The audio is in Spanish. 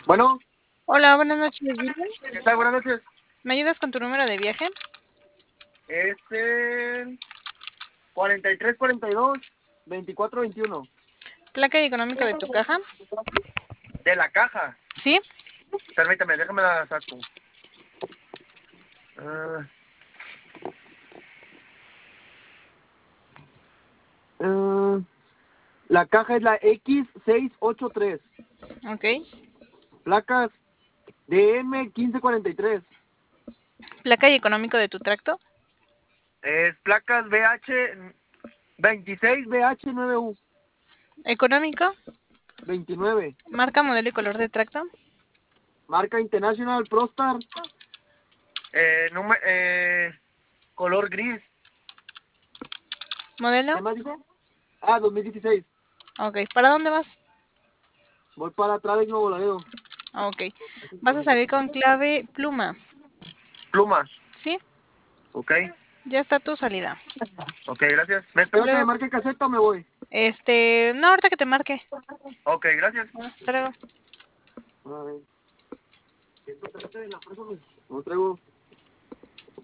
Bueno, Hola, buenas noches, William. ¿qué tal? Buenas noches. ¿Me ayudas con tu número de viaje? Es el 4342-2421. Placa y económico de tu caja. De la caja. ¿Sí? Permítame, déjame la saco. Ah, ah, la caja es la X683. Ok. Placas DM1543. Placa y económico de tu tracto. Es placas BH 26BH9U Económico. 29. Marca, modelo y color de tracto. Marca International Prostar. Color gris. Modelo. ¿Qué más dijo? 2016. Ok. ¿Para dónde vas? Voy para atrás de Nuevo Laredo. Ok. Vas a salir con clave pluma. Pluma. ¿Sí? Ok. Ya está tu salida. Ok, gracias. ¿Me Hasta espero que me luego. marque caseta o me voy? No, ahorita que te marque. Ok, gracias. Hasta luego. Ay, ¿esto trata de la persona? No traigo.